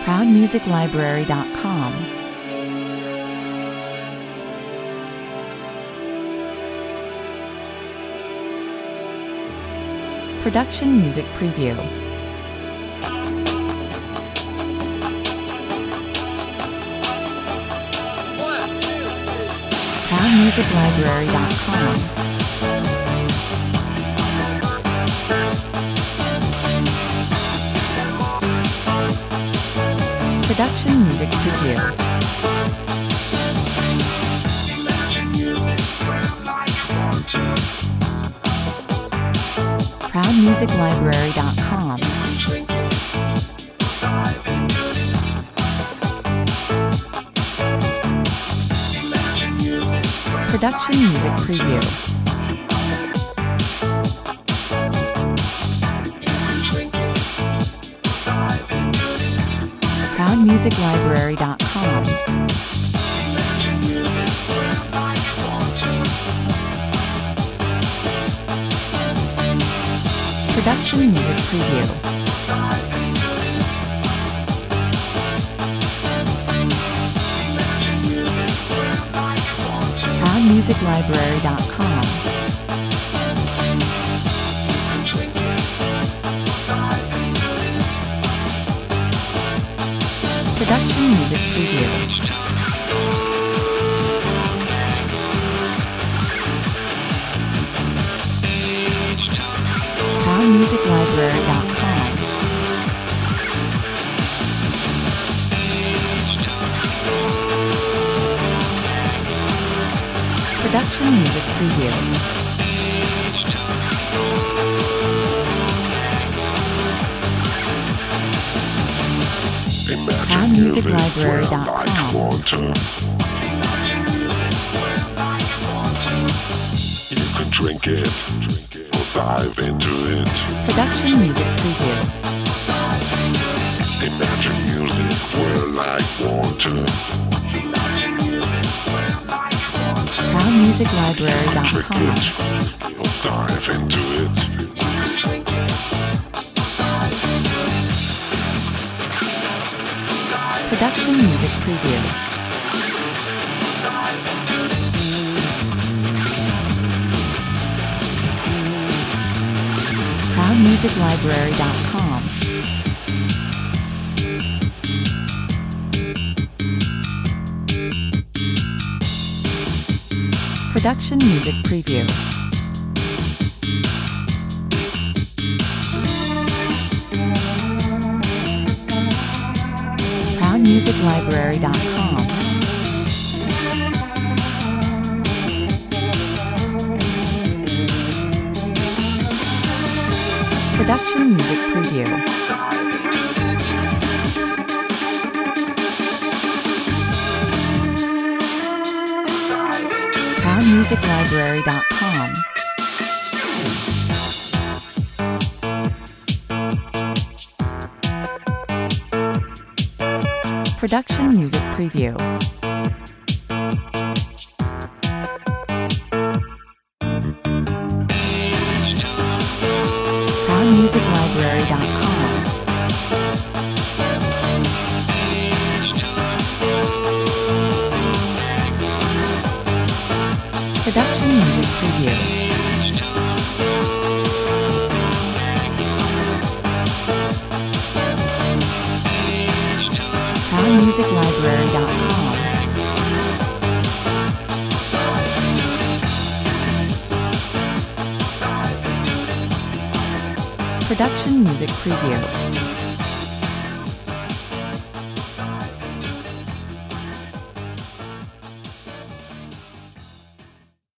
ProudMusicLibrary.com. Production Music Preview. ProudMusicLibrary.com. Production Music Preview. ProudMusicLibrary.com. Production Music Preview. ProudMusicLibrary.com. Production Music Preview. ProudMusicLibrary.com. Production Music Preview. ProudMusicLibrary.com. Production Music Preview. ProudMusicLibrary.com. You can drink it or dive into it. Production Music Preview. Imagine music were like water. ProudMusicLibrary.com. Drink it or dive into it. Production Music Preview. ProudMusicLibrary.com. Production Music Preview. ProudMusicLibrary.com. Production Music Preview. ProudMusicLibrary.com. Production Music Preview. ProudMusicLibrary.com. Production Music Preview. ProudMusicLibrary.com. Production Music Preview.